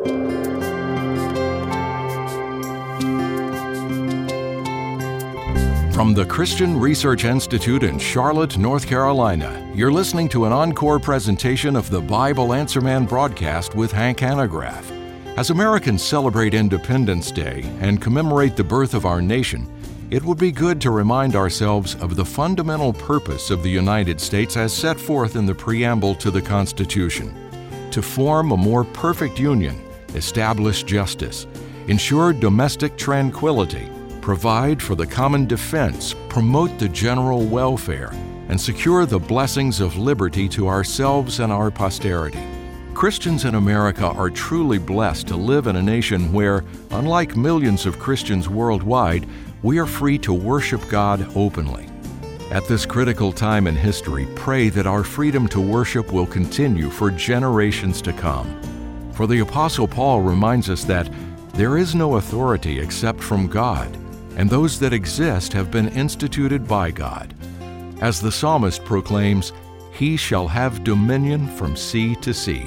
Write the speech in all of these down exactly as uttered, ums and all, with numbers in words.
From the Christian Research Institute in Charlotte, North Carolina, you're listening to an encore presentation of the Bible Answer Man broadcast with Hank Hanegraaff. As Americans celebrate Independence Day and commemorate the birth of our nation, it would be good to remind ourselves of the fundamental purpose of the United States as set forth in the preamble to the Constitution: to form a more perfect union, establish justice, ensure domestic tranquility, provide for the common defense, promote the general welfare, and secure the blessings of liberty to ourselves and our posterity. Christians in America are truly blessed to live in a nation where, unlike millions of Christians worldwide, we are free to worship God openly. At this critical time in history, pray that our freedom to worship will continue for generations to come. For the Apostle Paul reminds us that there is no authority except from God, and those that exist have been instituted by God. As the psalmist proclaims, "He shall have dominion from sea to sea."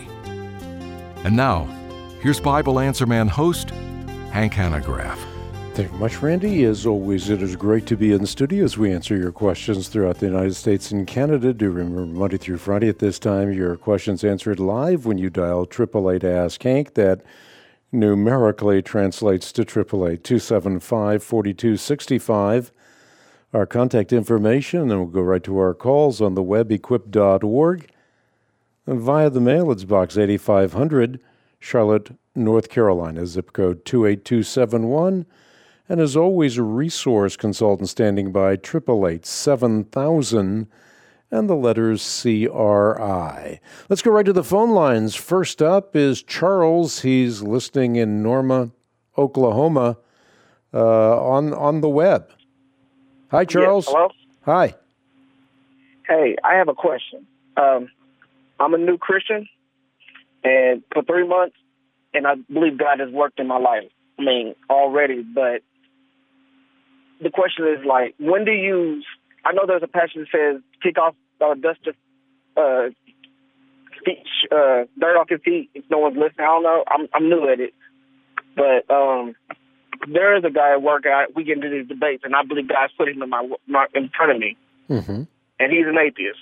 And now, here's Bible Answer Man host, Hank Hanegraaff. Thank you much, Randy. As always, it is great to be in the studio as we answer your questions throughout the United States and Canada. Do remember, Monday through Friday at this time, your questions answered live when you dial eight eight eight Ask Hank. That numerically translates to eight eight eight, two seven five, four two six five. Our contact information, and we'll go right to our calls on the web, equip dot org. And via the mail, it's Box eighty-five hundred, Charlotte, North Carolina, zip code two eight two seven one. And as always, a resource consultant standing by, eight eight eight, seven thousand, and the letters C R I. Let's go right to the phone lines. First up is Charles. He's listening in Norma, Oklahoma, uh, on on the web. Hi, Charles. Yes, hello? Hi. Hey, I have a question. Um, I'm a new Christian, and for three months, and I believe God has worked in my life. I mean, already, but the question is, like, when do you, I know there's a passage that says, kick off uh, dust of uh, feet, uh, dirt off your feet if no one's listening. I don't know. I'm I'm new at it. But um, there is a guy at work, I, we get into these debates, and I believe God's put him in, my, my, in front of me. Mm-hmm. And he's an atheist.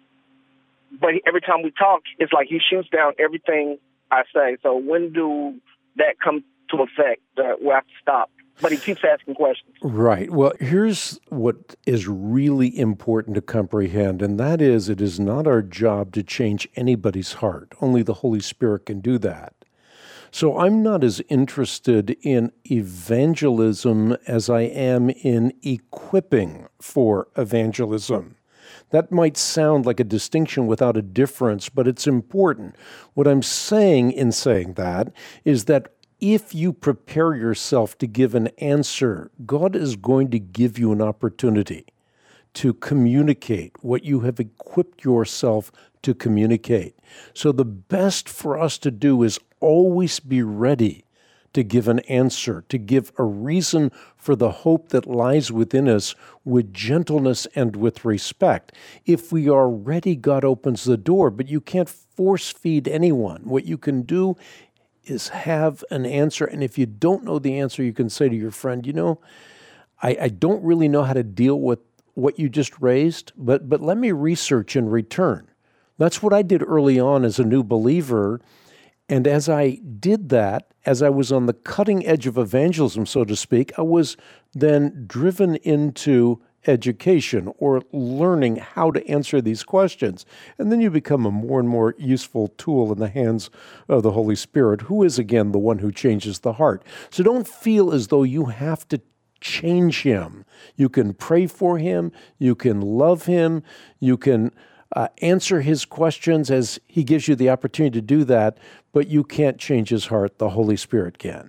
But he, every time we talk, it's like he shoots down everything I say. So when do that come to effect uh, where I have to stop? But he keeps asking questions. Right. Well, here's what is really important to comprehend, and that is it is not our job to change anybody's heart. Only the Holy Spirit can do that. So I'm not as interested in evangelism as I am in equipping for evangelism. That might sound like a distinction without a difference, but it's important. What I'm saying in saying that is that if you prepare yourself to give an answer, God is going to give you an opportunity to communicate what you have equipped yourself to communicate. So the best for us to do is always be ready to give an answer, to give a reason for the hope that lies within us with gentleness and with respect. If we are ready, God opens the door, but you can't force feed anyone. What you can do is have an answer, and if you don't know the answer, you can say to your friend, you know, I, I don't really know how to deal with what you just raised, but but let me research in return. That's what I did early on as a new believer, and as I did that, as I was on the cutting edge of evangelism, so to speak, I was then driven into education or learning how to answer these questions. And then you become a more and more useful tool in the hands of the Holy Spirit, who is, again, the one who changes the heart. So don't feel as though you have to change him. You can pray for him. You can love him. You can uh, answer his questions as he gives you the opportunity to do that, but you can't change his heart. The Holy Spirit can.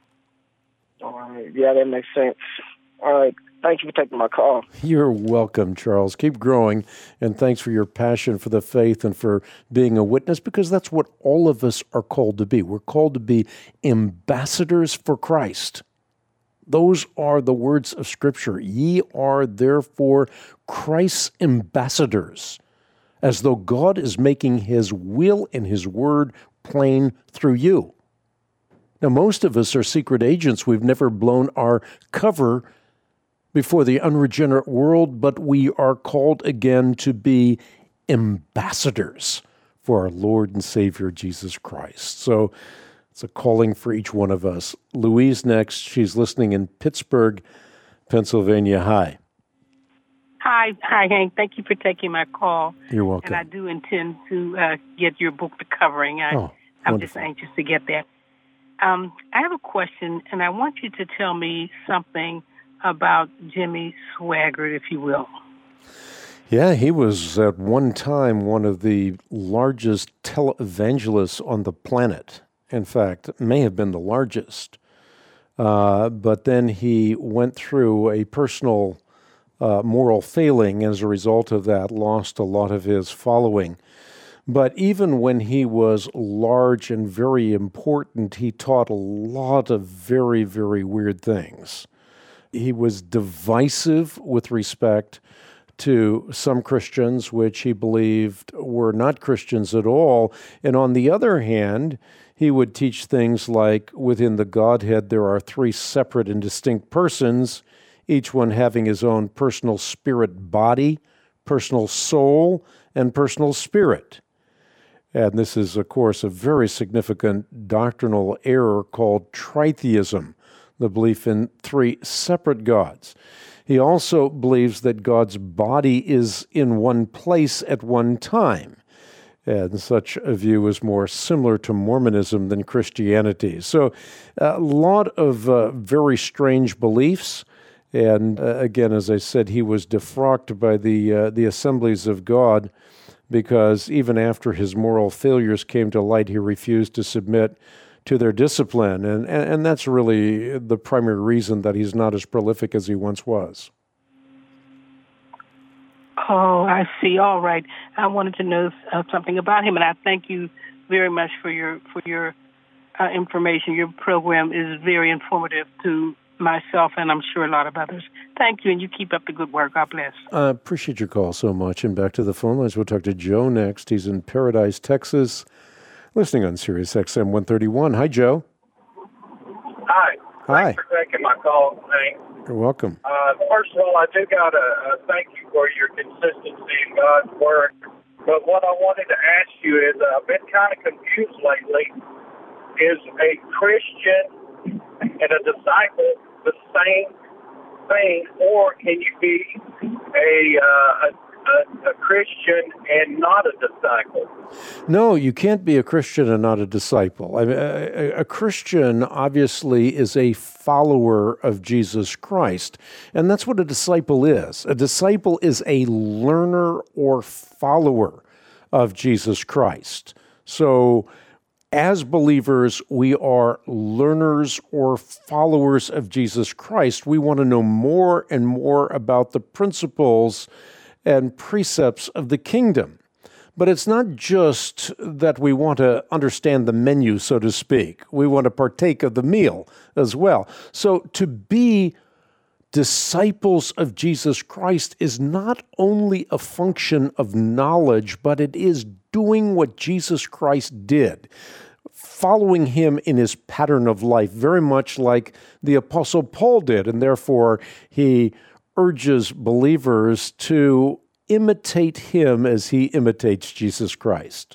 All right. Yeah, that makes sense. All right. Thank you for taking my call. You're welcome, Charles. Keep growing, and thanks for your passion for the faith and for being a witness, because that's what all of us are called to be. We're called to be ambassadors for Christ. Those are the words of Scripture. Ye are therefore Christ's ambassadors, as though God is making his will and his word plain through you. Now, most of us are secret agents. We've never blown our cover before the unregenerate world, but we are called again to be ambassadors for our Lord and Savior, Jesus Christ. So it's a calling for each one of us. Louise next. She's listening in Pittsburgh, Pennsylvania. Hi. Hi, hi, Hank. Thank you for taking my call. You're welcome. And I do intend to uh, get your book to covering. I, oh, I'm wonderful. just anxious to get that. Um, I have a question, and I want you to tell me something about Jimmy Swaggart, if you will. Yeah, he was at one time one of the largest televangelists on the planet. In fact, may have been the largest. Uh, but then he went through a personal uh, moral failing, as a result of that, lost a lot of his following. But even when he was large and very important, he taught a lot of very, very weird things. He was divisive with respect to some Christians, which he believed were not Christians at all. And on the other hand, he would teach things like within the Godhead, there are three separate and distinct persons, each one having his own personal spirit body, personal soul, and personal spirit. And this is, of course, a very significant doctrinal error called tritheism, the belief in three separate gods. He also believes that God's body is in one place at one time. And such a view is more similar to Mormonism than Christianity. So a lot of uh, very strange beliefs. And uh, again, as I said, he was defrocked by the uh, the Assemblies of God, because even after his moral failures came to light, he refused to submit to their discipline. And, and, and that's really the primary reason that he's not as prolific as he once was. Oh, I see. All right. I wanted to know uh, something about him, and I thank you very much for your for your uh, information. Your program is very informative to myself, and I'm sure a lot of others. Thank you, and you keep up the good work. God bless. I appreciate your call so much. And back to the phone lines. We'll talk to Joe next. He's in Paradise, Texas, listening on Sirius X M one thirty-one. Hi, Joe. Hi. Hi. Thanks for taking my call, Hank. You're welcome. Uh, first of all, I do got to uh, thank you for your consistency in God's Word. But what I wanted to ask you is, uh, I've been kind of confused lately. Is a Christian and a disciple the same thing, or can you be a, uh, a A, a Christian and not a disciple? No, you can't be a Christian and not a disciple. I mean, a, a Christian obviously is a follower of Jesus Christ, and that's what a disciple is. A disciple is a learner or follower of Jesus Christ. So, as believers, we are learners or followers of Jesus Christ. We want to know more and more about the principles and precepts of the kingdom. But it's not just that we want to understand the menu, so to speak. We want to partake of the meal as well. So to be disciples of Jesus Christ is not only a function of knowledge, but it is doing what Jesus Christ did, following him in his pattern of life, very much like the Apostle Paul did, and therefore he urges believers to imitate him as he imitates Jesus Christ.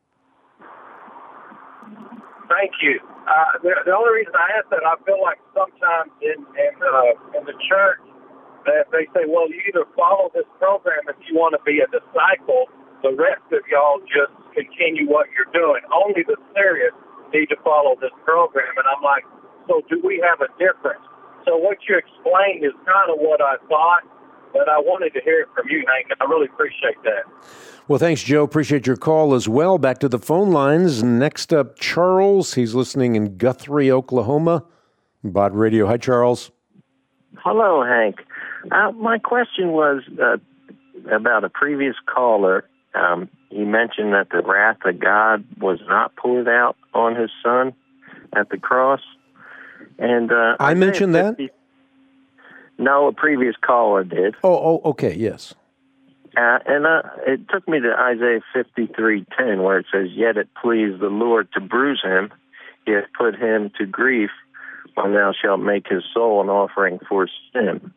Thank you. Uh, the, the only reason I ask that, I feel like sometimes in in, uh, in the church that they say, well, you either follow this program if you want to be a disciple, the rest of y'all just continue what you're doing. Only the serious need to follow this program. And I'm like, so do we have a difference? So what you explained is kind of what I thought, but I wanted to hear it from you, Hank, and I really appreciate that. Well, thanks, Joe. Appreciate your call as well. Back to the phone lines. Next up, Charles. He's listening in Guthrie, Oklahoma. Bod Radio. Hi, Charles. Hello, Hank. Uh, my question was uh, about a previous caller. Um, he mentioned that the wrath of God was not poured out on his son at the cross. And uh, I mentioned that? No, a previous caller did. Oh, oh, okay, yes. Uh, and uh, it took me to Isaiah fifty-three ten, where it says, "Yet it pleased the Lord to bruise him; he hath put him to grief when thou shalt make his soul an offering for sin.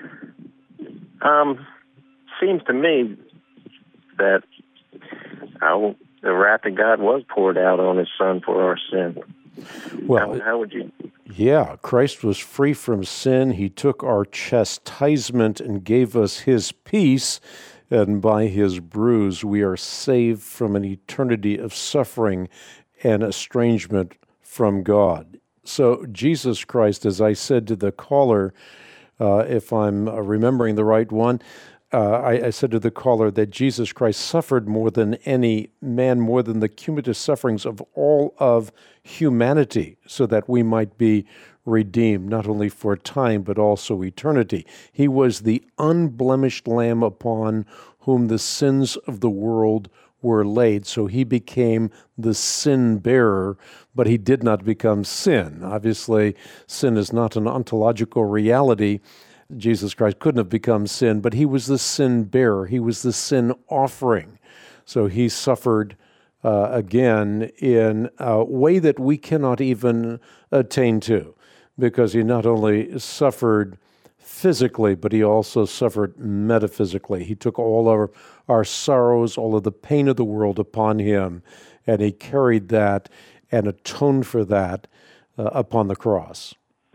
Um, seems to me that uh, the wrath of God was poured out on his son for our sin. Well, how, how would you... Yeah, Christ was free from sin. He took our chastisement and gave us his peace, and by his bruise we are saved from an eternity of suffering and estrangement from God. So Jesus Christ, as I said to the caller, uh, if I'm uh, remembering the right one, Uh, I, I said to the caller that Jesus Christ suffered more than any man, more than the cumulative sufferings of all of humanity, so that we might be redeemed, not only for time, but also eternity. He was the unblemished Lamb upon whom the sins of the world were laid. So he became the sin bearer, but he did not become sin. Obviously, sin is not an ontological reality. Jesus Christ couldn't have become sin, but he was the sin bearer. He was the sin offering. So he suffered uh, again in a way that we cannot even attain to, because he not only suffered physically, but he also suffered metaphysically. He took all our, our sorrows, all of the pain of the world upon him, and he carried that and atoned for that uh, upon the cross.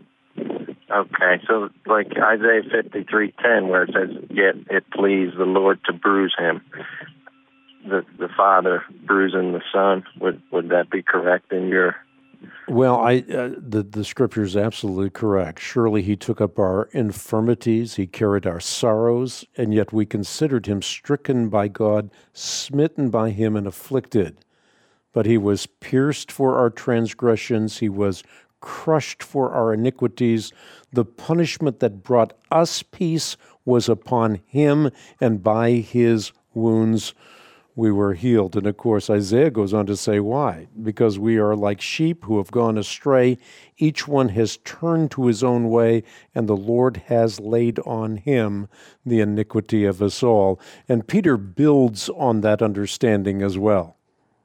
Okay, so like Isaiah fifty-three ten, where it says, "Yet it pleased the Lord to bruise him," the the Father bruising the Son, would would that be correct in your? Well, I uh, the the Scripture is absolutely correct. Surely he took up our infirmities, he carried our sorrows, and yet we considered him stricken by God, smitten by him, and afflicted. But he was pierced for our transgressions, he was crushed for our iniquities. The punishment that brought us peace was upon him, and by his wounds we were healed. And of course, Isaiah goes on to say why. Because we are like sheep who have gone astray. Each one has turned to his own way, and the Lord has laid on him the iniquity of us all. And Peter builds on that understanding as well.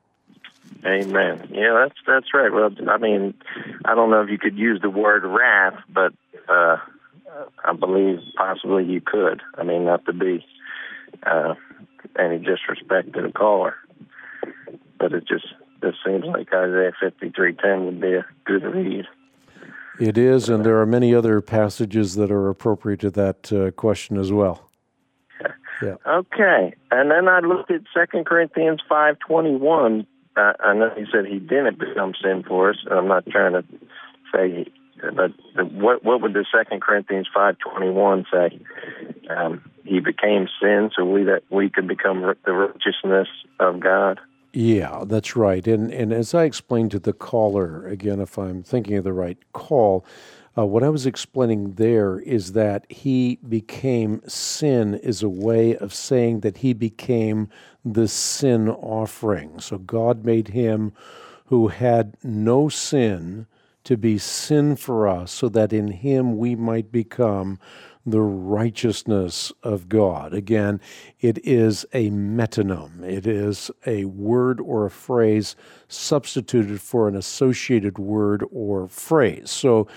Amen. Yeah, that's that's right. Well, I mean, I don't know if you could use the word wrath, but uh, I believe possibly you could. I mean, not to be uh, any disrespect to the caller, but it just this seems like Isaiah fifty-three ten would be a good read. It is, and there are many other passages that are appropriate to that uh, question as well. Yeah. Okay, and then I looked at Second Corinthians five twenty-one. Uh, I know he said he didn't become sin for us. I'm not trying to say, but the, what what would the Second Corinthians five twenty-one say? Um, he became sin so we that we could become the righteousness of God. Yeah, that's right. And and as I explained to the caller, again, if I'm thinking of the right call, uh, what I was explaining there is that he became sin is a way of saying that he became the sin offering. So God made him who had no sin to be sin for us, so that in him we might become the righteousness of God. Again, it is a metonym. It is a word or a phrase substituted for an associated word or phrase. So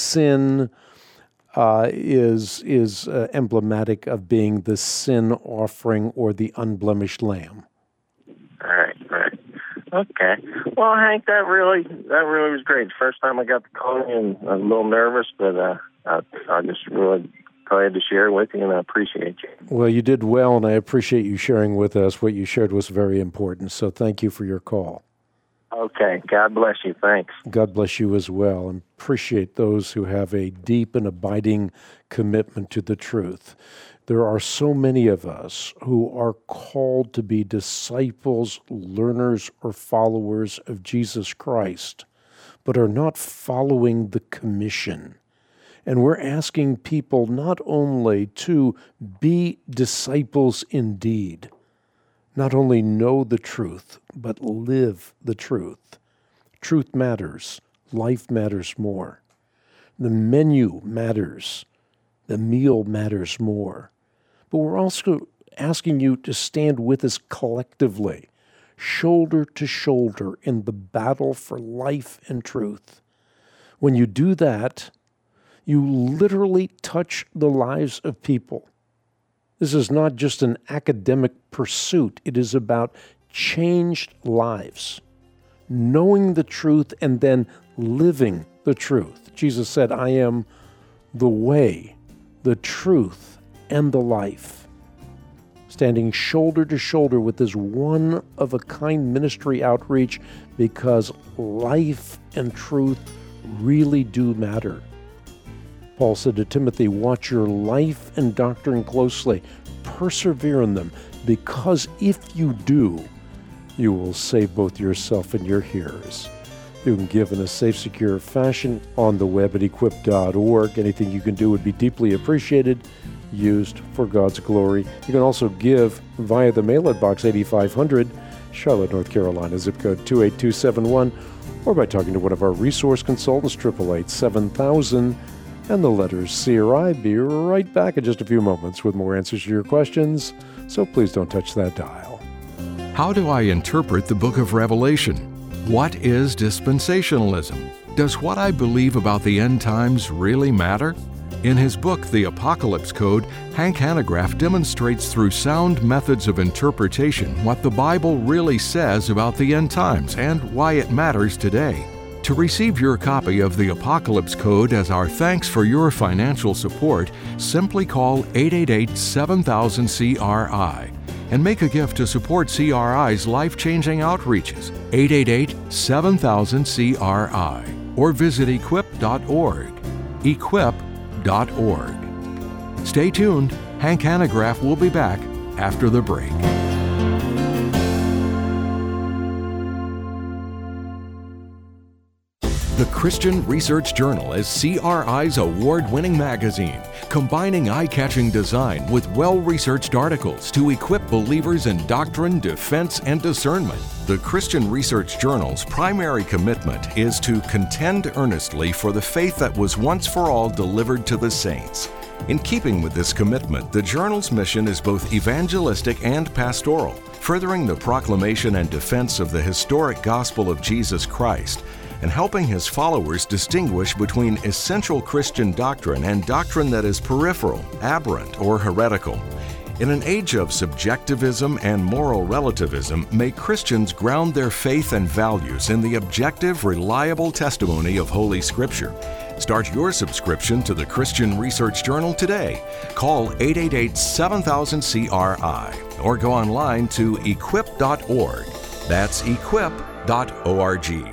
sin uh, is is uh, emblematic of being the sin offering or the unblemished lamb. All right, all right. Okay. Well, Hank, that really that really was great. First time I got to call you, and I was a little nervous, but uh, I, I just really glad to share with you, and I appreciate you. Well, you did well, and I appreciate you sharing with us. What you shared was very important, so thank you for your call. Okay. God bless you. Thanks. God bless you as well, and appreciate those who have a deep and abiding commitment to the truth. There are so many of us who are called to be disciples, learners, or followers of Jesus Christ, but are not following the commission. And we're asking people not only to be disciples indeed, not only know the truth, but live the truth. Truth matters. Life matters more. The menu matters. The meal matters more. But we're also asking you to stand with us collectively, shoulder to shoulder in the battle for life and truth. When you do that, you literally touch the lives of people. This is not just an academic pursuit. It is about changed lives, knowing the truth and then living the truth. Jesus said, I am the way, the truth, and the life. Standing shoulder to shoulder with this one-of-a-kind ministry outreach because life and truth really do matter. Paul said to Timothy, watch your life and doctrine closely. Persevere in them, because if you do, you will save both yourself and your hearers. You can give in a safe, secure fashion on the web at equip dot org. Anything you can do would be deeply appreciated, used for God's glory. You can also give via the mail at Box eighty-five hundred, Charlotte, North Carolina, zip code two eight two seven one, or by talking to one of our resource consultants, eight eight eight, seven thousand, and the letters C R I. Be right back in just a few moments with more answers to your questions, so please don't touch that dial. How do I interpret the book of Revelation? What is dispensationalism? Does what I believe about the end times really matter? In his book, The Apocalypse Code, Hank Hanegraaff demonstrates through sound methods of interpretation what the Bible really says about the end times and why it matters today. To receive your copy of The Apocalypse Code as our thanks for your financial support, simply call eight eight eight, seven thousand, C R I and make a gift to support C R I's life-changing outreaches, eight eight eight, seven thousand, C R I, or visit equip dot org, equip dot org. Stay tuned. Hank Hanegraaff will be back after the break. The Christian Research Journal is C R I's award-winning magazine, combining eye-catching design with well-researched articles to equip believers in doctrine, defense, and discernment. The Christian Research Journal's primary commitment is to contend earnestly for the faith that was once for all delivered to the saints. In keeping with this commitment, the journal's mission is both evangelistic and pastoral, furthering the proclamation and defense of the historic gospel of Jesus Christ, and helping his followers distinguish between essential Christian doctrine and doctrine that is peripheral, aberrant, or heretical. In an age of subjectivism and moral relativism, may Christians ground their faith and values in the objective, reliable testimony of Holy Scripture. Start your subscription to the Christian Research Journal today. Call eight eight eight, seven thousand, C R I or go online to equip dot org. That's equip dot org.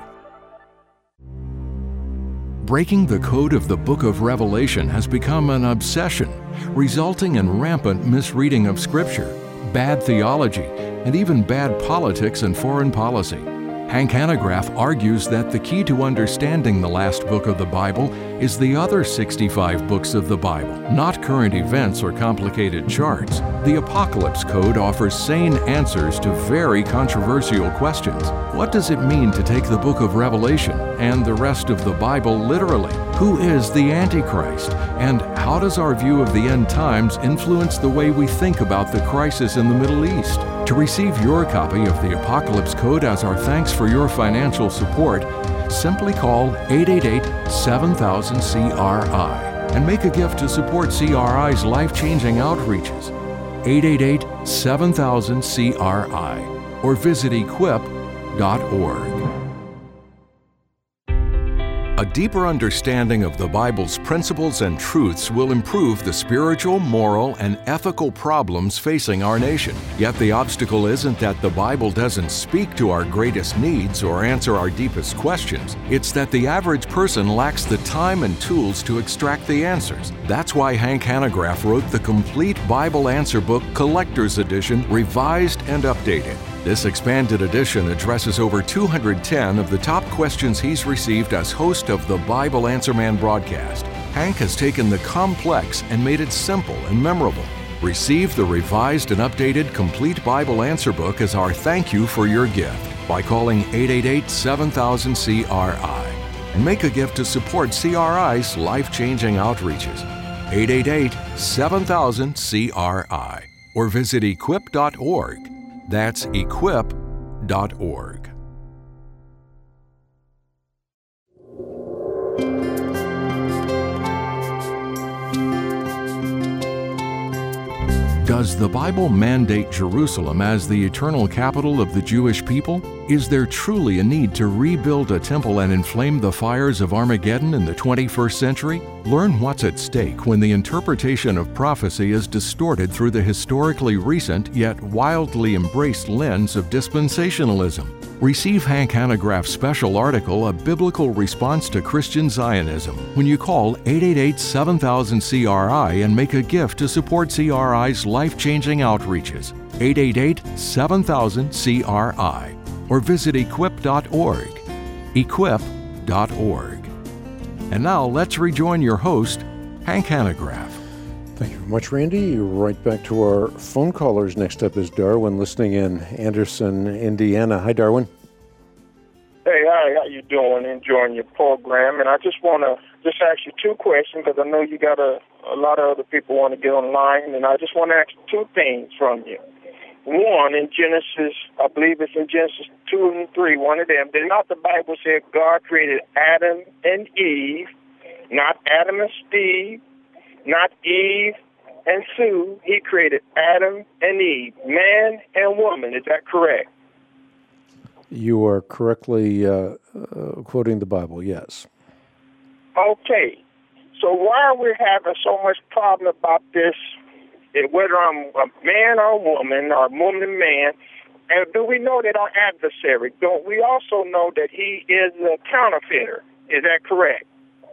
Breaking the code of the book of Revelation has become an obsession, resulting in rampant misreading of Scripture, bad theology, and even bad politics and foreign policy. Hank Hanegraaff argues that the key to understanding the last book of the Bible is the other sixty-five books of the Bible, not current events or complicated charts. The Apocalypse Code offers sane answers to very controversial questions. What does it mean to take the book of Revelation and the rest of the Bible literally? Who is the Antichrist? And how does our view of the end times influence the way we think about the crisis in the Middle East? To receive your copy of the Apocalypse Code as our thanks for your financial support, simply call eight eight eight, seven thousand, C R I and make a gift to support C R I's life-changing outreaches. eight eight eight, seven thousand, C R I or visit equip dot org. A deeper understanding of the Bible's principles and truths will improve the spiritual, moral, and ethical problems facing our nation. Yet the obstacle isn't that the Bible doesn't speak to our greatest needs or answer our deepest questions. It's that the average person lacks the time and tools to extract the answers. That's why Hank Hanegraaff wrote the complete Bible Answer Book Collector's Edition, revised and updated. This expanded edition addresses over two hundred ten of the top questions he's received as host of the Bible Answer Man broadcast. Hank has taken the complex and made it simple and memorable. Receive the revised and updated Complete Bible Answer Book as our thank you for your gift by calling eight eight eight, seven thousand, C R I and make a gift to support C R I's life-changing outreaches. eight eight eight, seven thousand, C R I or visit equip dot org. That's equip dot org. Does the Bible mandate Jerusalem as the eternal capital of the Jewish people? Is there truly a need to rebuild a temple and inflame the fires of Armageddon in the twenty-first century? Learn what's at stake when the interpretation of prophecy is distorted through the historically recent yet wildly embraced lens of dispensationalism. Receive Hank Hanegraaff's special article, A Biblical Response to Christian Zionism, when you call eight eight eight, seven thousand, C R I and make a gift to support C R I's life-changing outreaches. eight eight eight, seven thousand, C R I. Or visit equip dot org. equip dot org. And now let's rejoin your host, Hank Hanegraaff. Thank you very much, Randy. Right back to our phone callers. Next up is Darwin, listening in Anderson, Indiana. Hi, Darwin. Hey, hi, how you doing? Enjoying your program. And I just want to just ask you two questions, because I know you got a, a lot of other people want to get online, and I just want to ask two things from you. One, in Genesis, I believe it's in Genesis two and three, one of them, did not the Bible say God created Adam and Eve, not Adam and Steve, not Eve and Sue? He created Adam and Eve, man and woman. Is that correct? You are correctly uh, uh, quoting the Bible, yes. Okay. So why are we having so much problem about this, whether I'm a man or a woman, or woman and man? And do we know that our adversary, don't we also know that he is a counterfeiter? Is that correct?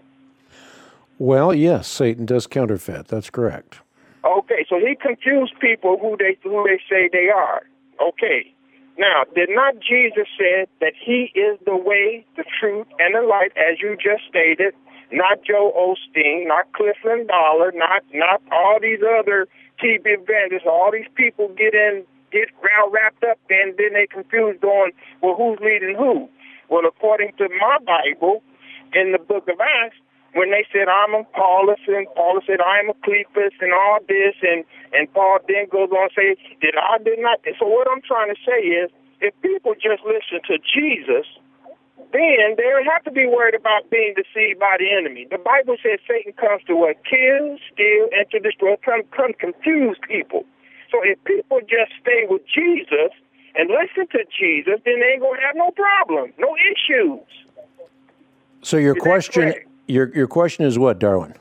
Well, yes, Satan does counterfeit. That's correct. Okay, so he confused people who they who they say they are. Okay. Now, did not Jesus say that he is the way, the truth, and the light, as you just stated? Not Joe Osteen, not Clifton Dollar, not not all these other T V vendors. All these people get in, get wrapped up, and then they confused on, well, who's leading who? Well, according to my Bible, in the book of Acts, when they said, I'm a Paulus, and Paul said, I'm a Cleopas, and all this, and, and Paul then goes on to say, did I did not? So what I'm trying to say is, if people just listen to Jesus, then they don't have to be worried about being deceived by the enemy. The Bible says Satan comes to what? Kill, steal, and to destroy, come, come confuse people. So if people just stay with Jesus and listen to Jesus, then they ain't going to have no problem, no issues. So your question... Your your question is what, Darwin?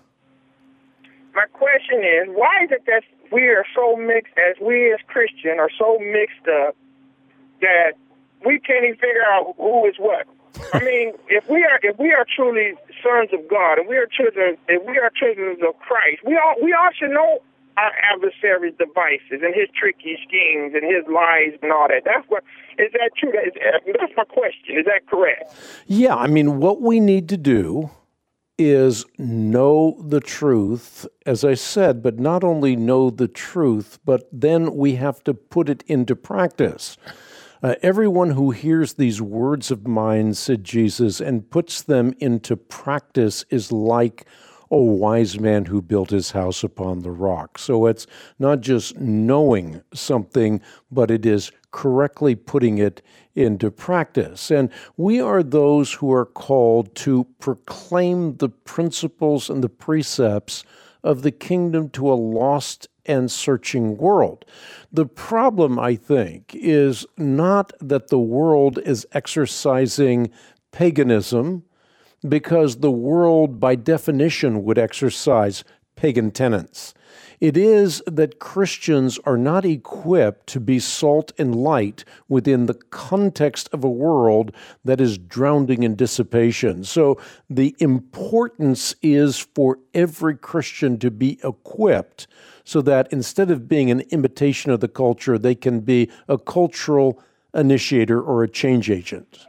My question is, why is it that we are so mixed, as we as Christians are so mixed up, that we can't even figure out who is what? I mean, if we are if we are truly sons of God, and we are children, if we are children of Christ, we all we all should know our adversary's devices and his tricky schemes and his lies and all that. That's what is that true? That is, that's my question. Is that correct? Yeah, I mean, what we need to do is know the truth, as I said, but not only know the truth, but then we have to put it into practice. Uh, everyone who hears these words of mine, said Jesus, and puts them into practice is like a wise man who built his house upon the rock. So it's not just knowing something, but it is correctly putting it into practice. And we are those who are called to proclaim the principles and the precepts of the kingdom to a lost and searching world. The problem, I think, is not that the world is exercising paganism, because the world, by definition, would exercise pagan tenets. It is that Christians are not equipped to be salt and light within the context of a world that is drowning in dissipation. So the importance is for every Christian to be equipped so that instead of being an imitation of the culture, they can be a cultural initiator or a change agent.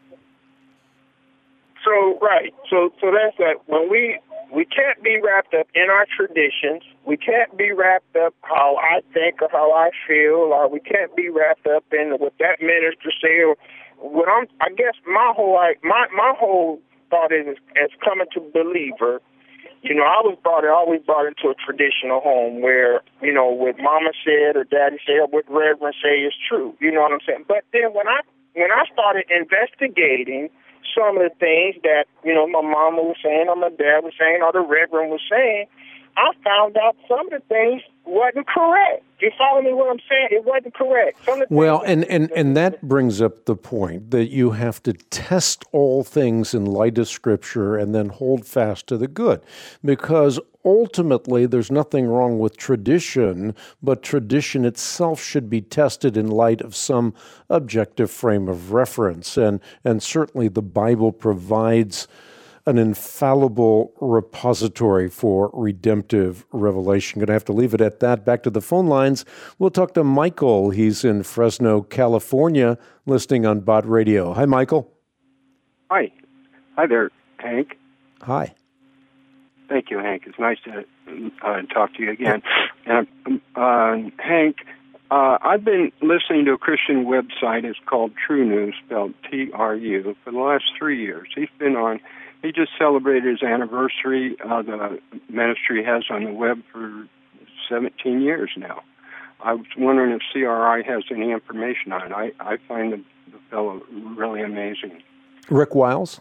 So, right. So, so that's that. When we we can't be wrapped up in our traditions. We can't be wrapped up how I think or how I feel, or we can't be wrapped up in what that minister said. Or what I'm, I guess my whole my my whole thought is, as coming to believer, You know, I was brought, always brought into a traditional home where, you know, what mama said or daddy said or what reverend say is true. You know what I'm saying? But then when I when I started investigating some of the things that, you know, my mama was saying or my dad was saying or the reverend was saying, I found out some of the things wasn't correct. You follow me what I'm saying? It wasn't correct. Some of the well, and, and, and that brings up the point that you have to test all things in light of Scripture and then hold fast to the good. Because ultimately, there's nothing wrong with tradition, but tradition itself should be tested in light of some objective frame of reference. And, and certainly the Bible provides an infallible repository for redemptive revelation. Going to have to leave it at that. Back to the phone lines. We'll talk to Michael. He's in Fresno, California, listening on Bott Radio. Hi, Michael. Hi. Hi there, Hank. Hi. Thank you, Hank. It's nice to uh, talk to you again. And uh, Hank, uh, I've been listening to a Christian website. It's called True News, spelled T R U, for the last three years. He's been on. He just celebrated his anniversary. Uh, the ministry has on the web for seventeen years now. I was wondering if C R I has any information on it. I, I find the, the fellow really amazing. Rick Wiles?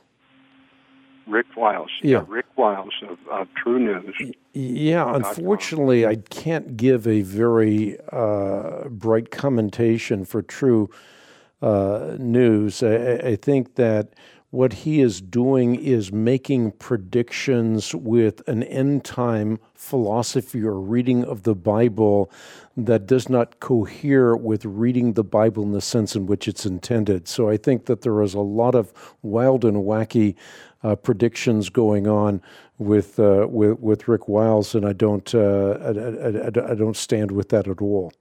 Rick Wiles. Yeah. yeah Rick Wiles of, of True News. Yeah, unfortunately, I can't give a very uh, bright commentation for True uh, News. I, I think that what he is doing is making predictions with an end-time philosophy or reading of the Bible that does not cohere with reading the Bible in the sense in which it's intended. So I think that there is a lot of wild and wacky uh, predictions going on with uh, with with Rick Wiles, and I don't uh, I, I, I don't stand with that at all.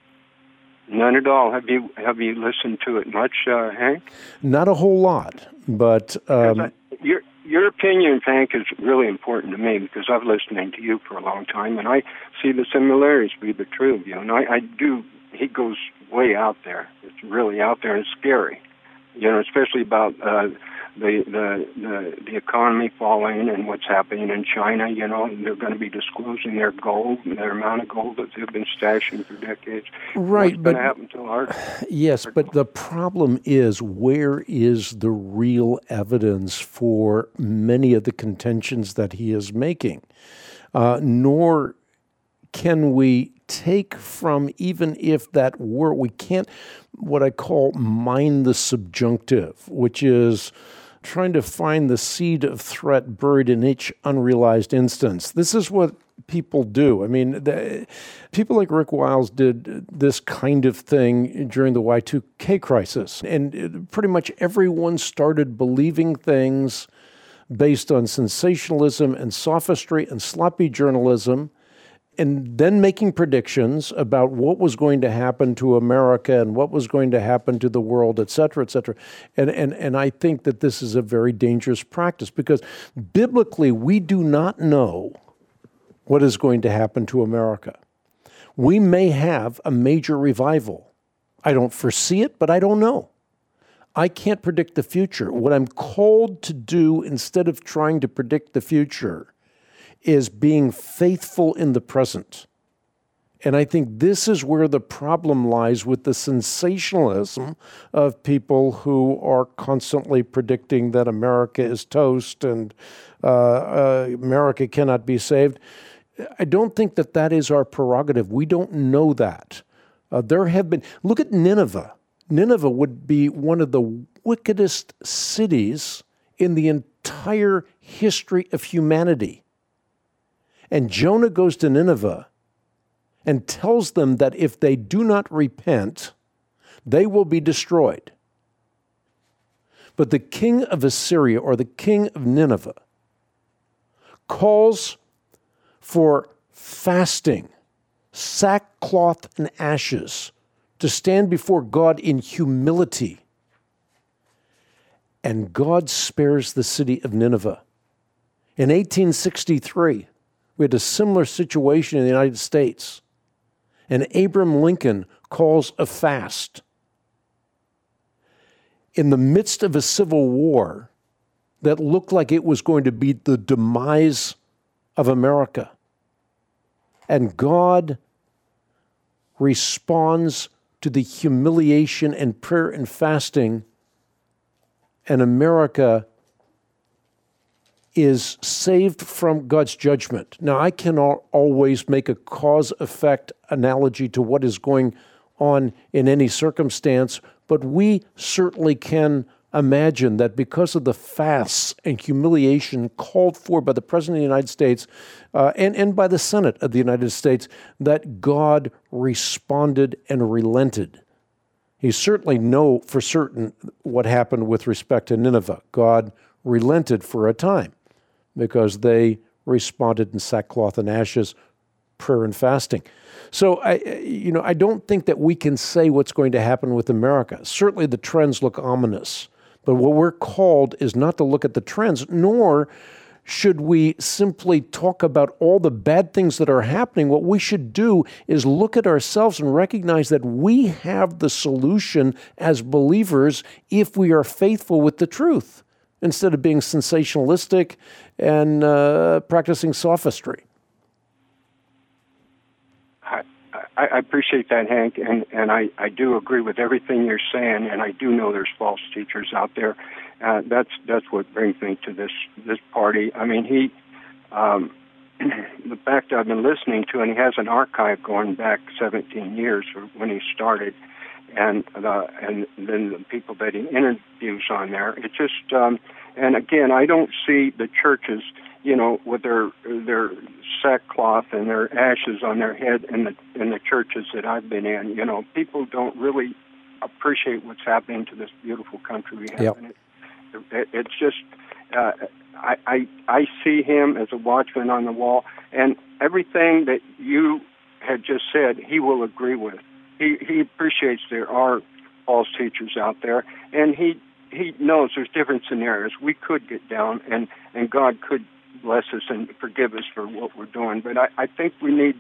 None at all. Have you have you listened to it much, uh, Hank? Not a whole lot, but um, I, your your opinion, Hank, is really important to me because I've listening to you for a long time, and I see the similarities be the true of you. And I, I do. He goes way out there. It's really out there and scary. You know, especially about uh, the, the the the economy falling and what's happening in China. You know, and they're going to be disclosing their gold, their amount of gold that they've been stashing for decades. Right, what's but going to happen to our yes, but the problem is, where is the real evidence for many of the contentions that he is making? Uh, nor can we take from, even if that were, we can't, what I call mine the subjunctive, which is trying to find the seed of threat buried in each unrealized instance. This is what people do. I mean, the, people like Rick Wiles did this kind of thing during the Y two K crisis. And pretty much everyone started believing things based on sensationalism and sophistry and sloppy journalism, and then making predictions about what was going to happen to America and what was going to happen to the world, et cetera, et cetera. And, and, and I think that this is a very dangerous practice because biblically we do not know what is going to happen to America. We may have a major revival. I don't foresee it, but I don't know. I can't predict the future. What I'm called to do instead of trying to predict the future is being faithful in the present. And I think this is where the problem lies with the sensationalism of people who are constantly predicting that America is toast and uh, uh, America cannot be saved. I don't think that that is our prerogative. We don't know that. Uh, there have been, look at Nineveh. Nineveh would be one of the wickedest cities in the entire history of humanity. And Jonah goes to Nineveh and tells them that if they do not repent, they will be destroyed. But the king of Assyria, or the king of Nineveh, calls for fasting, sackcloth and ashes, to stand before God in humility. And God spares the city of Nineveh. In eighteen sixty-three, we had a similar situation in the United States. And Abraham Lincoln calls a fast. In the midst of a civil war that looked like it was going to be the demise of America. And God responds to the humiliation and prayer and fasting, and America is saved from God's judgment. Now, I cannot always make a cause-effect analogy to what is going on in any circumstance, but we certainly can imagine that because of the fasts and humiliation called for by the President of the United States uh, and, and by the Senate of the United States, that God responded and relented. He certainly know for certain what happened with respect to Nineveh. God relented for a time because they responded in sackcloth and ashes, prayer and fasting. So, I, you know, I don't think that we can say what's going to happen with America. Certainly the trends look ominous. But what we're called is not to look at the trends, nor should we simply talk about all the bad things that are happening. What we should do is look at ourselves and recognize that we have the solution as believers if we are faithful with the truth, instead of being sensationalistic and uh, practicing sophistry. I, I appreciate that, Hank, and, and I, I do agree with everything you're saying, and I do know there's false teachers out there. Uh, that's that's what brings me to this this party. I mean, he, um, the fact I've been listening to, and he has an archive going back seventeen years when he started, and uh, and then the people that he interviews on there. It just, um, and again, I don't see the churches, you know, with their their sackcloth and their ashes on their head in the in the churches that I've been in. You know, people don't really appreciate what's happening to this beautiful country we have. Yep. And it, it, it's just, uh, I, I I see him as a watchman on the wall, and everything that you had just said, he will agree with. He he appreciates there are false teachers out there, and he he knows there's different scenarios. We could get down, and, and God could bless us and forgive us for what we're doing. But I, I think we need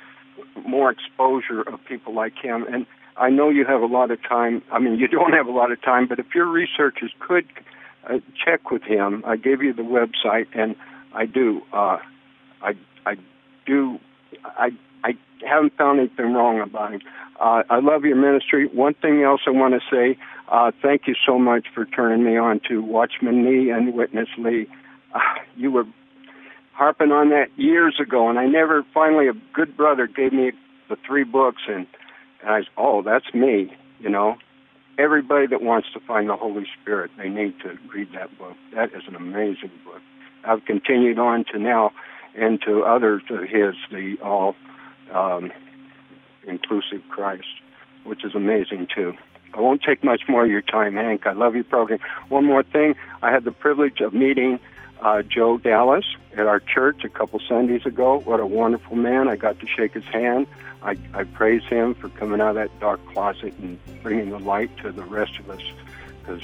more exposure of people like him. And I know you have a lot of time. I mean, you don't have a lot of time, but if your researchers could uh, check with him, I gave you the website, and I do. Uh, I I do. I I haven't found anything wrong about him. Uh, I love your ministry. One thing else I want to say, uh, thank you so much for turning me on to Watchman Nee and Witness Lee. Uh, you were harping on that years ago, and I never, finally, a good brother gave me the three books, and, and I said, oh, that's me, you know. Everybody that wants to find the Holy Spirit, they need to read that book. That is an amazing book. I've continued on to now and to others of his, the all um, inclusive Christ, which is amazing, too. I won't take much more of your time, Hank. I love your program. One more thing. I had the privilege of meeting Uh, Joe Dallas at our church a couple Sundays ago. What a wonderful man. I got to shake his hand. I, I praise him for coming out of that dark closet and bringing the light to the rest of us, because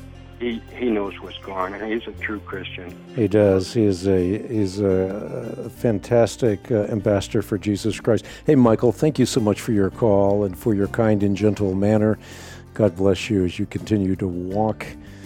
he he knows what's going on. He's a true Christian. He does. He is a he's a fantastic uh, ambassador for Jesus Christ. Hey, Michael, thank you so much for your call and for your kind and gentle manner. God bless you as you continue to walk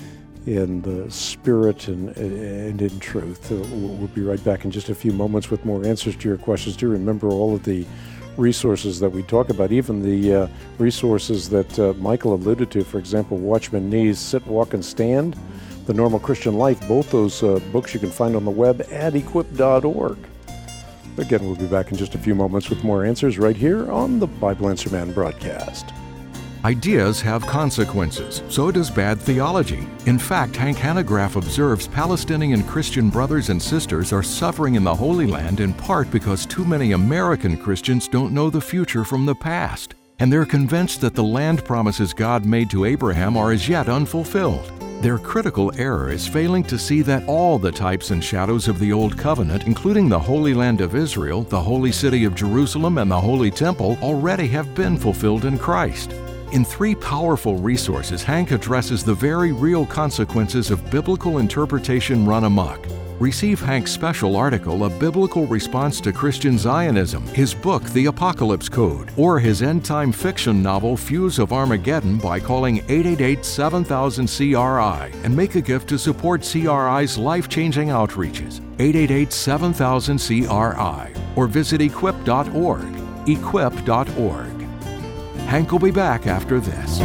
in the Spirit and, and in truth. Uh, we'll be right back in just a few moments with more answers to your questions. Do remember all of the resources that we talk about, even the uh, resources that uh, Michael alluded to, for example, Watchman Nee's Sit, Walk, and Stand, The Normal Christian Life. Both those uh, books you can find on the web at equip dot org. Again, we'll be back in just a few moments with more answers right here on the Bible Answer Man broadcast. Ideas have consequences, so does bad theology. In fact, Hank Hanegraaff observes Palestinian Christian brothers and sisters are suffering in the Holy Land in part because too many American Christians don't know the future from the past, and they're convinced that the land promises God made to Abraham are as yet unfulfilled. Their critical error is failing to see that all the types and shadows of the Old Covenant, including the Holy Land of Israel, the Holy City of Jerusalem, and the Holy Temple, already have been fulfilled in Christ. In three powerful resources, Hank addresses the very real consequences of biblical interpretation run amok. Receive Hank's special article, A Biblical Response to Christian Zionism, his book, The Apocalypse Code, or his end-time fiction novel, Fuse of Armageddon, by calling eight eight eight, seven thousand, C R I and make a gift to support C R I's life-changing outreaches. eight eight eight, seven thousand, C R I or visit equip dot org. equip dot org. Hank will be back after this.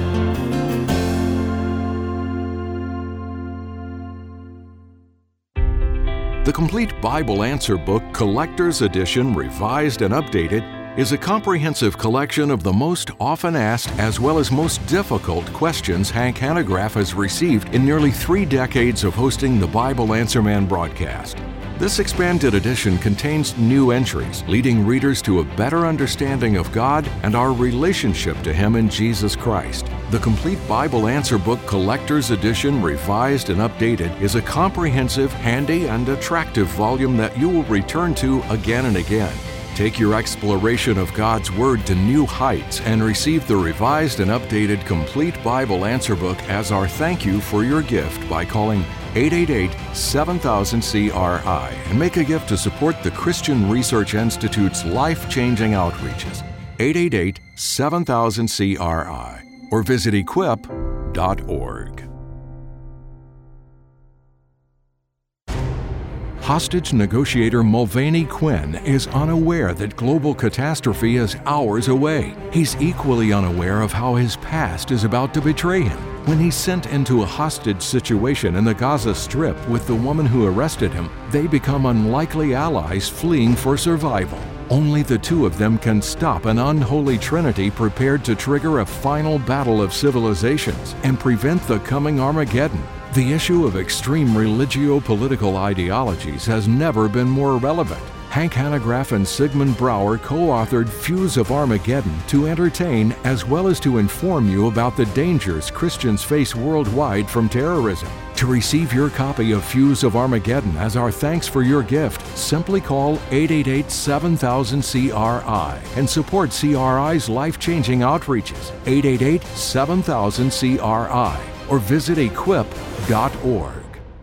The Complete Bible Answer Book Collector's Edition, Revised and Updated, is a comprehensive collection of the most often asked as well as most difficult questions Hank Hanegraaff has received in nearly three decades of hosting the Bible Answer Man broadcast. This expanded edition contains new entries, leading readers to a better understanding of God and our relationship to Him in Jesus Christ. The Complete Bible Answer Book Collector's Edition, Revised and Updated, is a comprehensive, handy, and attractive volume that you will return to again and again. Take your exploration of God's Word to new heights and receive the revised and updated Complete Bible Answer Book as our thank you for your gift by calling eight eight eight, seven thousand, C R I and make a gift to support the Christian Research Institute's life-changing outreaches. eight eight eight, seven thousand, C R I or visit equip dot org. Hostage negotiator Mulvaney Quinn is unaware that global catastrophe is hours away. He's equally unaware of how his past is about to betray him. When he's sent into a hostage situation in the Gaza Strip with the woman who arrested him, they become unlikely allies fleeing for survival. Only the two of them can stop an unholy trinity prepared to trigger a final battle of civilizations and prevent the coming Armageddon. The issue of extreme religio-political ideologies has never been more relevant. Hank Hanegraaff and Sigmund Bauer co-authored Fuse of Armageddon to entertain as well as to inform you about the dangers Christians face worldwide from terrorism. To receive your copy of Fuse of Armageddon as our thanks for your gift, simply call eight eight eight, seven thousand, C R I and support C R I's life-changing outreaches. eight eight eight, seven thousand, C R I or visit equip dot org.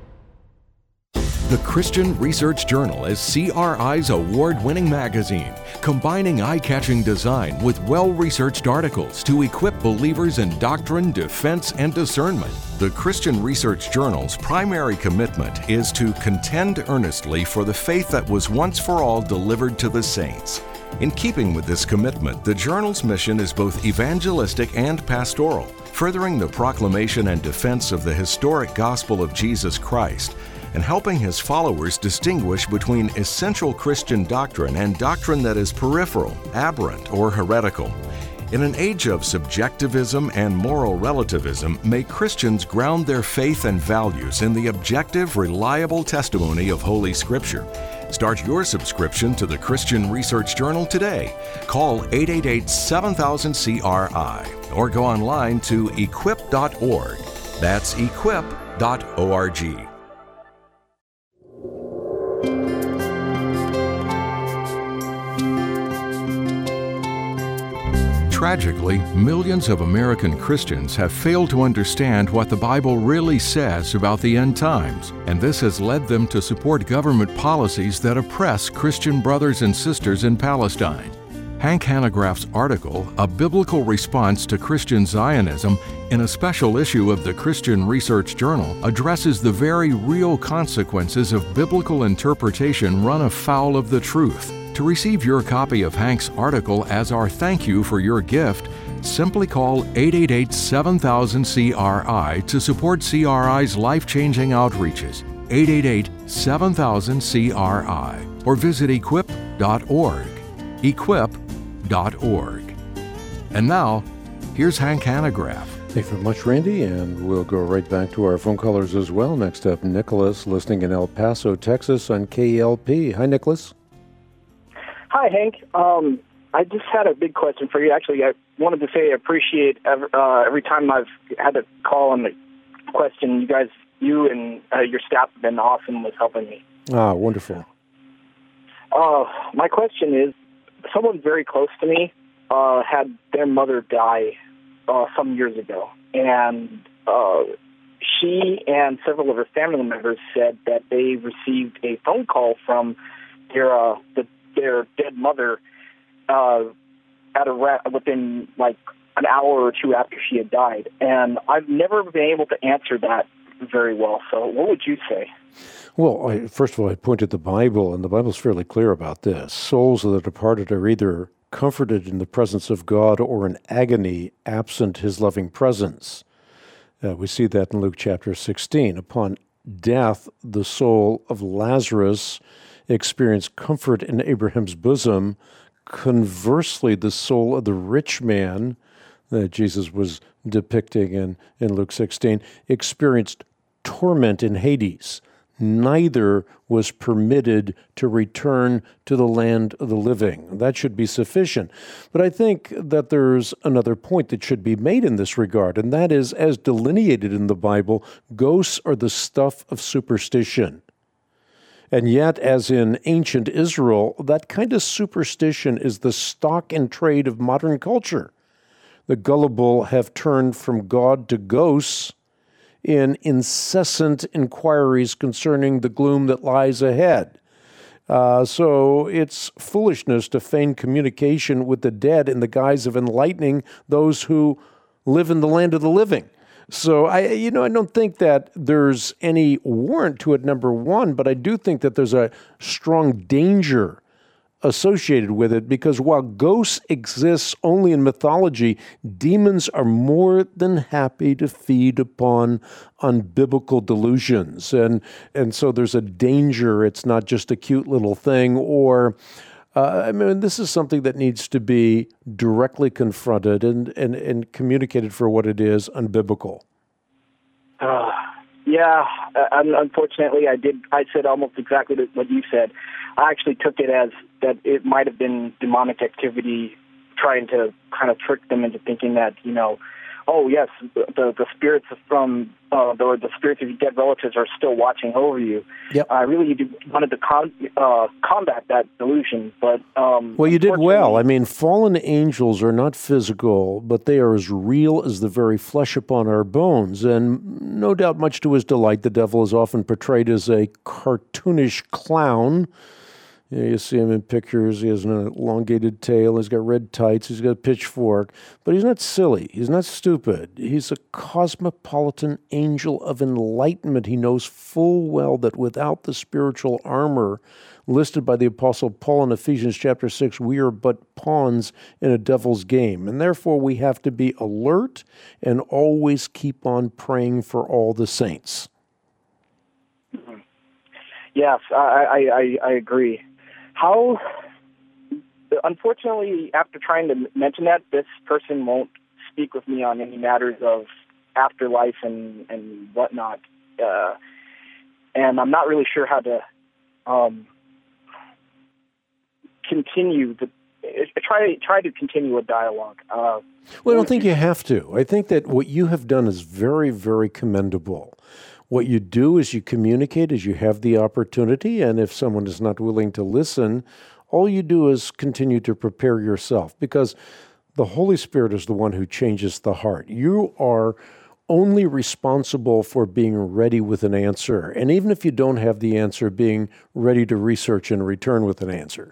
The Christian Research Journal is C R I's award-winning magazine, combining eye-catching design with well-researched articles to equip believers in doctrine, defense, and discernment. The Christian Research Journal's primary commitment is to contend earnestly for the faith that was once for all delivered to the saints. In keeping with this commitment, the journal's mission is both evangelistic and pastoral, furthering the proclamation and defense of the historic gospel of Jesus Christ, and helping his followers distinguish between essential Christian doctrine and doctrine that is peripheral, aberrant, or heretical. In an age of subjectivism and moral relativism, may Christians ground their faith and values in the objective, reliable testimony of Holy Scripture. Start your subscription to the Christian Research Journal today. Call eight eight eight, seven thousand, C R I or go online to equip dot org. That's equip dot org. Tragically, millions of American Christians have failed to understand what the Bible really says about the end times, and this has led them to support government policies that oppress Christian brothers and sisters in Palestine. Hank Hanegraaff's article, A Biblical Response to Christian Zionism, in a special issue of the Christian Research Journal, addresses the very real consequences of biblical interpretation run afoul of the truth. To receive your copy of Hank's article as our thank you for your gift, simply call eight eight eight, seven thousand, C R I to support C R I's life-changing outreaches. eight eight eight, seven thousand, C R I or visit equip dot org. equip dot org. And now, here's Hank Hanegraaff. Thank you very much, Randy, and we'll go right back to our phone callers as well. Next up, Nicholas, listening in El Paso, Texas on K L P. Hi, Nicholas. Hi, Hank. Um, I just had a big question for you. Actually, I wanted to say I appreciate every, uh, every time I've had to call on the question. You guys, you and uh, your staff have been awesome with helping me. Ah, wonderful. Uh, my question is, someone very close to me uh, had their mother die uh, some years ago, and uh, she and several of her family members said that they received a phone call from their uh, the, their dead mother uh, at a ra- within like an hour or two after she had died, and I've never been able to answer that very well. So, what would you say? Well, I, first of all, I point at the Bible, and the Bible's fairly clear about this. Souls of the departed are either comforted in the presence of God or in agony absent his loving presence. Uh, we see that in Luke chapter sixteen. Upon death, the soul of Lazarus experienced comfort in Abraham's bosom. Conversely, the soul of the rich man that Jesus was depicting in, in Luke sixteen experienced torment in Hades. Neither was permitted to return to the land of the living. That should be sufficient. But I think that there's another point that should be made in this regard, and that is, as delineated in the Bible, ghosts are the stuff of superstition. And yet, as in ancient Israel, that kind of superstition is the stock and trade of modern culture. The gullible have turned from God to ghosts in incessant inquiries concerning the gloom that lies ahead. Uh, so it's foolishness to feign communication with the dead in the guise of enlightening those who live in the land of the living. So I, you know, I don't think that there's any warrant to it, number one, but I do think that there's a strong danger associated with it, because while ghosts exist only in mythology, demons are more than happy to feed upon unbiblical delusions. And and so there's a danger. It's not just a cute little thing, or, uh, I mean, this is something that needs to be directly confronted and, and, and communicated for what it is, unbiblical. Uh, yeah, uh, unfortunately, I did. I said almost exactly what you said. I actually took it as that it might have been demonic activity trying to kind of trick them into thinking that, you know, oh, yes, the the spirits from, uh, the, the spirits of your dead relatives are still watching over you. Yep. I really wanted to com- uh, combat that delusion, but... Um, well, you did well. I mean, fallen angels are not physical, but they are as real as the very flesh upon our bones. And no doubt, much to his delight, the devil is often portrayed as a cartoonish clown. You know, you see him in pictures. He has an elongated tail. He's got red tights. He's got a pitchfork. But he's not silly. He's not stupid. He's a cosmopolitan angel of enlightenment. He knows full well that without the spiritual armor listed by the Apostle Paul in Ephesians chapter six, we are but pawns in a devil's game. And therefore, we have to be alert and always keep on praying for all the saints. Yes, I, I, I agree. How, unfortunately, after trying to mention that, this person won't speak with me on any matters of afterlife and, and whatnot. Uh, and I'm not really sure how to um, continue the, try, try to continue a dialogue. Uh, well, I don't think you have to. I think that what you have done is very, very commendable. What you do is you communicate as you have the opportunity, and if someone is not willing to listen, all you do is continue to prepare yourself, because the Holy Spirit is the one who changes the heart. You are only responsible for being ready with an answer, and even if you don't have the answer, being ready to research and return with an answer.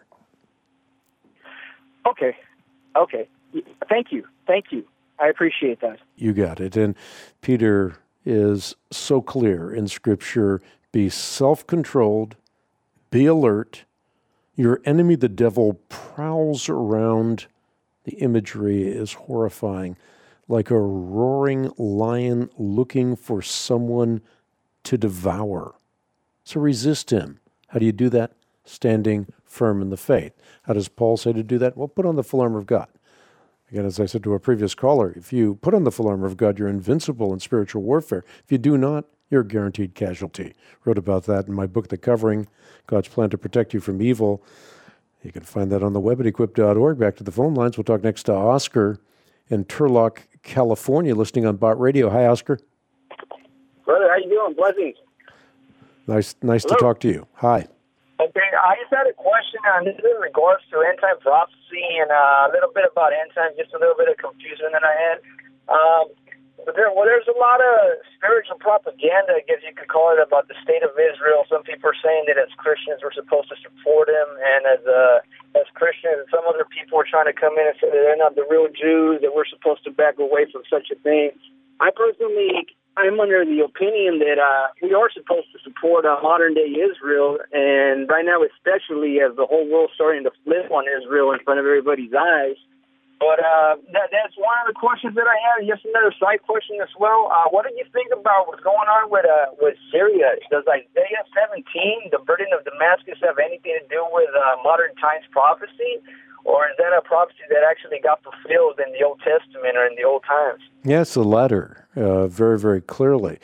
Okay. Okay. Thank you. Thank you. I appreciate that. You got it. And Peter is so clear in Scripture: be self-controlled, be alert. Your enemy, the devil, prowls around. The imagery is horrifying, like a roaring lion looking for someone to devour. So resist him. How do you do that? Standing firm in the faith. How does Paul say to do that? Well, put on the full armor of God. Again, as I said to a previous caller, if you put on the full armor of God, you're invincible in spiritual warfare. If you do not, you're a guaranteed casualty. Wrote about that in my book, The Covering, God's Plan to Protect You from Evil. You can find that on the web at equip dot org. Back to the phone lines. We'll talk next to Oscar in Turlock, California, listening on Bott Radio. Hi, Oscar. Brother, how you doing? Blessings. Nice, nice to talk to you. Hi. Okay, I just had a question on this in regards to end-time prophecy and uh, a little bit about end time, just a little bit of confusion that I had. Um, But there, well, there's a lot of spiritual propaganda, I guess you could call it, about the state of Israel. Some people are saying that as Christians we're supposed to support him, and as uh, as Christians, some other people are trying to come in and say that they're not the real Jews, that we're supposed to back away from such a thing. I personally, I'm under the opinion that uh, we are supposed to support uh, modern-day Israel, and right now especially as the whole world's starting to flip on Israel in front of everybody's eyes. But uh, that, that's one of the questions that I have. Just another side question as well. Uh, what do you think about what's going on with uh, with Syria? Does Isaiah seventeen, the burden of Damascus, have anything to do with uh, modern times prophecy? Or is that a prophecy that actually got fulfilled in the Old Testament or in the old times? Yes, the latter, uh, very, very clearly.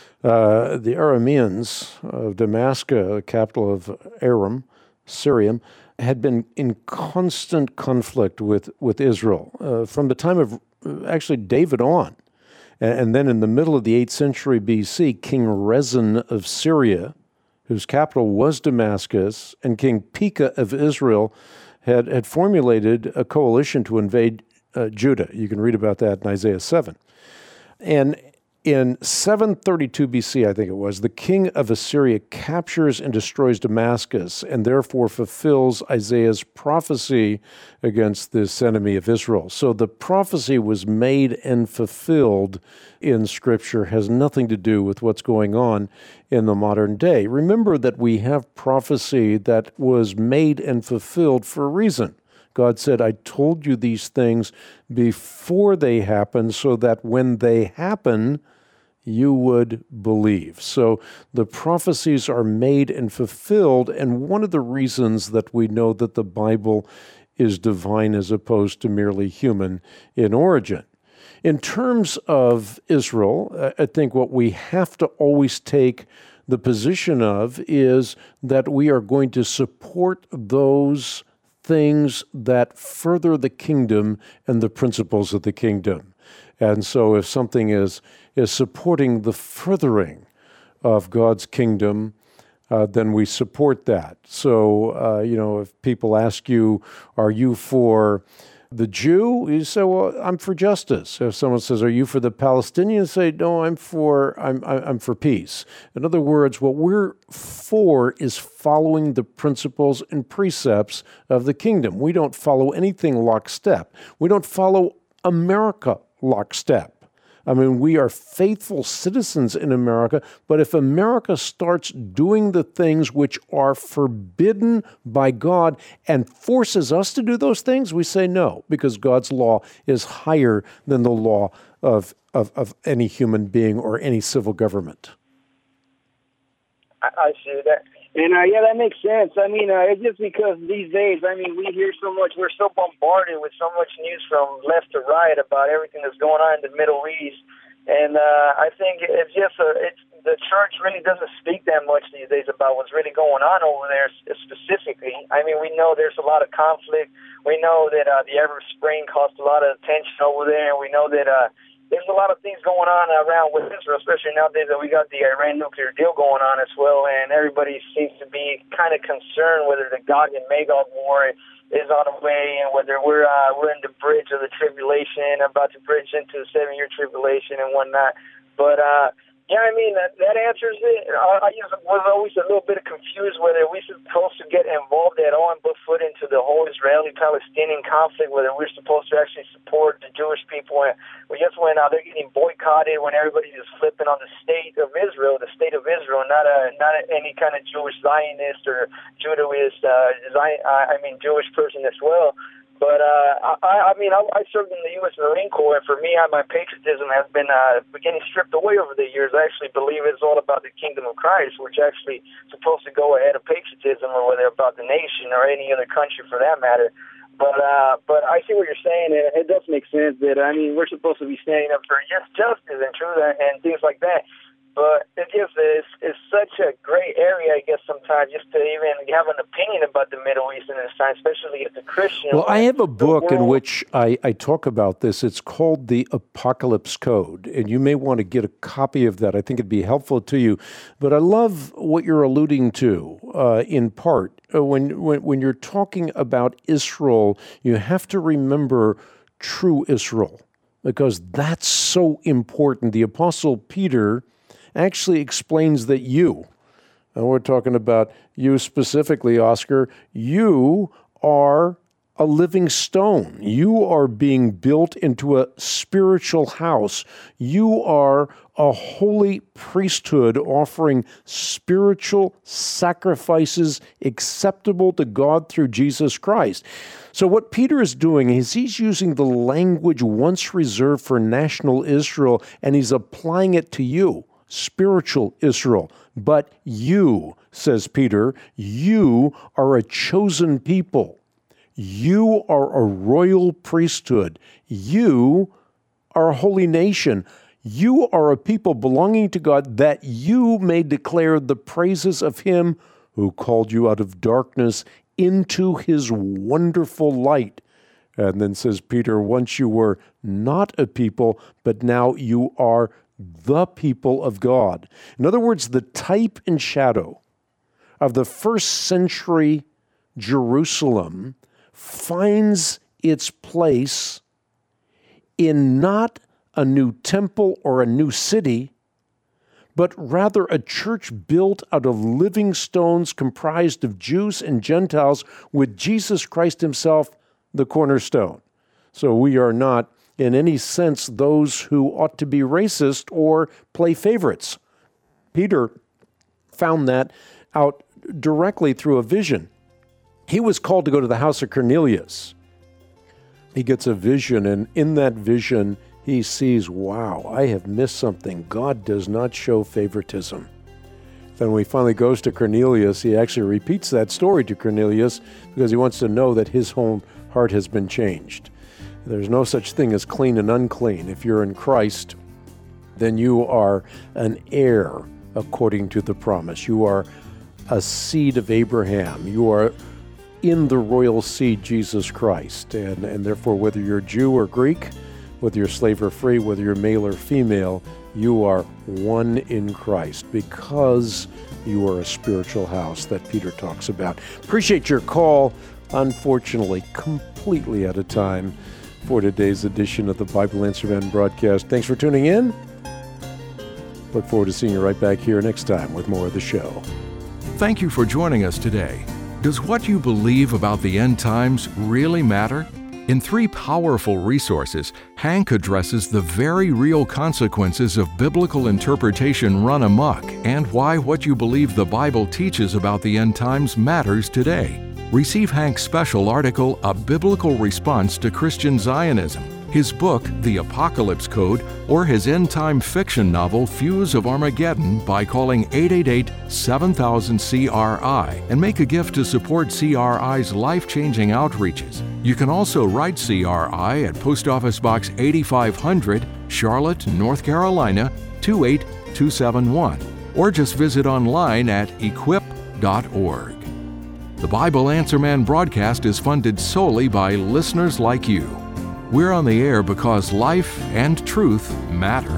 Uh, the Arameans of Damascus, the capital of Aram, Syrian, had been in constant conflict with, with Israel uh, from the time of uh, actually David on. And, and then in the middle of the eighth century B C, King Rezin of Syria, whose capital was Damascus, and King Pekah of Israel had, had formulated a coalition to invade uh, Judah. You can read about that in Isaiah seven. And in seven thirty-two B C, I think it was, the king of Assyria captures and destroys Damascus and therefore fulfills Isaiah's prophecy against this enemy of Israel. So the prophecy was made and fulfilled in Scripture, has nothing to do with what's going on in the modern day. Remember that we have prophecy that was made and fulfilled for a reason. God said, I told you these things before they happen so that when they happen, you would believe. So the prophecies are made and fulfilled, and one of the reasons that we know that the Bible is divine as opposed to merely human in origin. In terms of Israel, I think what we have to always take the position of is that we are going to support those things that further the kingdom and the principles of the kingdom. And so if something is is supporting the furthering of God's kingdom, uh, then we support that. So, uh, you know, if people ask you, are you for the Jew? You say, well, I'm for justice. If someone says, are you for the Palestinians? Say, no, I'm for I'm I'm for peace. In other words, what we're for is following the principles and precepts of the kingdom. We don't follow anything lockstep. We don't follow America lockstep. I mean, we are faithful citizens in America, but if America starts doing the things which are forbidden by God and forces us to do those things, we say no, because God's law is higher than the law of, of, of any human being or any civil government. I, I see that. And, uh, yeah, that makes sense. I mean, uh, it's just because these days, I mean, we hear so much, we're so bombarded with so much news from left to right about everything that's going on in the Middle East. And uh, I think it's just a, it's, the church really doesn't speak that much these days about what's really going on over there specifically. I mean, we know there's a lot of conflict. We know that uh, the Arab Spring caused a lot of attention over there. And we know that uh, there's a lot of things going on around with Israel, especially nowadays that we got the Iran nuclear deal going on as well, and everybody seems to be kind of concerned whether the Gog and Magog war is on the way and whether we're uh, we're in the bridge of the tribulation, about to bridge into the seven-year tribulation and whatnot. But uh, yeah, I mean that, that answers it. I, I just was always a little bit confused whether we're supposed to get involved at all and put foot into the whole Israeli-Palestinian conflict, whether we're supposed to actually support the Jewish people. We just went out, they're getting boycotted when everybody's just flipping on the state of Israel, the state of Israel, not a not a, any kind of Jewish Zionist or Judaist, uh, Zion, I mean Jewish person as well. But uh, I, I mean, I, I served in the U S Marine Corps, and for me, I, my patriotism has been uh, getting stripped away over the years. I actually believe it's all about the kingdom of Christ, which actually is supposed to go ahead of patriotism, or whether about the nation or any other country for that matter. But uh, but I see what you're saying, and it does make sense that, I mean, we're supposed to be standing up for just justice and truth and things like that. But it gives it's, it's such a gray area, I guess, sometimes just to even have an opinion about the Middle East in this time, especially as a Christian. Well, I have a book in which I, I talk about this. It's called The Apocalypse Code, and you may want to get a copy of that. I think it'd be helpful to you. But I love what you're alluding to, uh, in part. Uh, when, when, when you're talking about Israel, you have to remember true Israel. because that's so important. The Apostle Peter actually explains that you, and we're talking about you specifically, Oscar, you are a living stone. You are being built into a spiritual house. You are a holy priesthood offering spiritual sacrifices acceptable to God through Jesus Christ. So what Peter is doing is he's using the language once reserved for national Israel, and he's applying it to you, spiritual Israel. But you, says Peter, you are a chosen people. You are a royal priesthood. You are a holy nation. You are a people belonging to God, that you may declare the praises of him who called you out of darkness into his wonderful light. And then says Peter, once you were not a people, but now you are the people of God. In other words, the type and shadow of the first century Jerusalem finds its place in not a new temple or a new city, but rather a church built out of living stones comprised of Jews and Gentiles, with Jesus Christ himself the cornerstone. So we are not, in any sense, those who ought to be racist or play favorites. Peter found that out directly through a vision. He was called to go to the house of Cornelius. He gets a vision, and in that vision, he sees, wow, I have missed something. God does not show favoritism. Then when he finally goes to Cornelius, he actually repeats that story to Cornelius because he wants to know that his whole heart has been changed. There's no such thing as clean and unclean. If you're in Christ, then you are an heir according to the promise. You are a seed of Abraham. You are in the royal seed, Jesus Christ. And, and therefore, whether you're Jew or Greek, whether you're slave or free, whether you're male or female, you are one in Christ because you are a spiritual house that Peter talks about. Appreciate your call. Unfortunately, completely out of time for today's edition of the Bible Answer Man broadcast. Thanks for tuning in. Look forward to seeing you right back here next time with more of the show. Thank you for joining us today. Does what you believe about the end times really matter? In three powerful resources, Hank addresses the very real consequences of biblical interpretation run amok and why what you believe the Bible teaches about the end times matters today. Receive Hank's special article, A Biblical Response to Christian Zionism, his book, The Apocalypse Code, or his end-time fiction novel, Fuse of Armageddon, by calling eight eight eight, seven thousand, C R I and make a gift to support C R I's life-changing outreaches. You can also write C R I at Post Office Box eighty-five hundred, Charlotte, North Carolina, two eight two seven one, or just visit online at equip dot org. The Bible Answer Man broadcast is funded solely by listeners like you. We're on the air because life and truth matter.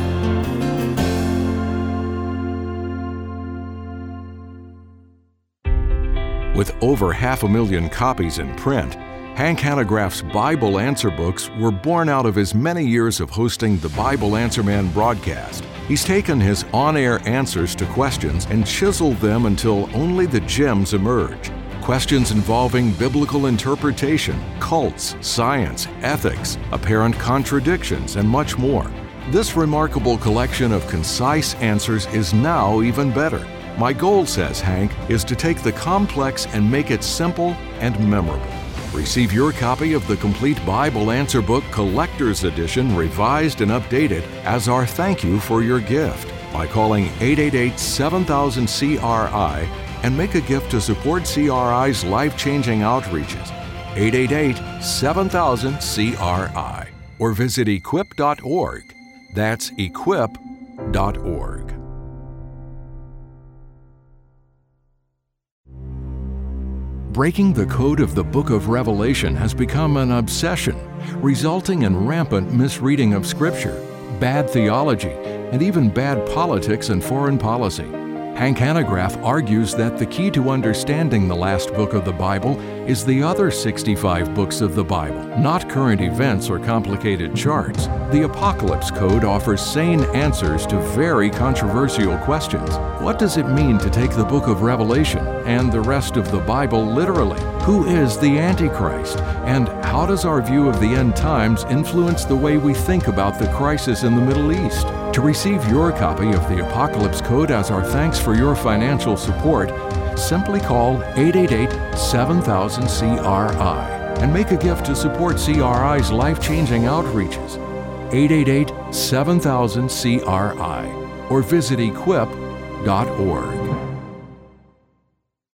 With over half a million copies in print, Hank Hanegraaff's Bible Answer books were born out of his many years of hosting the Bible Answer Man broadcast. He's taken his on-air answers to questions and chiseled them until only the gems emerge. Questions involving biblical interpretation, cults, science, ethics, apparent contradictions, and much more. This remarkable collection of concise answers is now even better. My goal, says Hank, is to take the complex and make it simple and memorable. Receive your copy of the complete Bible Answer Book Collector's Edition, revised and updated, as our thank you for your gift by calling eight eight eight, seven thousand, C R I and make a gift to support C R I's life-changing outreaches. eight eight eight, seven thousand, C R I or visit equip dot org. That's equip dot org. Breaking the code of the Book of Revelation has become an obsession, resulting in rampant misreading of Scripture, bad theology, and even bad politics and foreign policy. Hank Hanegraaff argues that the key to understanding the last book of the Bible is the other sixty-five books of the Bible, not current events or complicated charts. The Apocalypse Code offers sane answers to very controversial questions. What does it mean to take the book of Revelation and the rest of the Bible literally? Who is the Antichrist? And how does our view of the end times influence the way we think about the crisis in the Middle East? To receive your copy of the Apocalypse Code as our thanks for your financial support, simply call eight eight eight, seven thousand, C R I and make a gift to support C R I's life-changing outreaches. eight eight eight, seven thousand, C R I or visit equip dot org.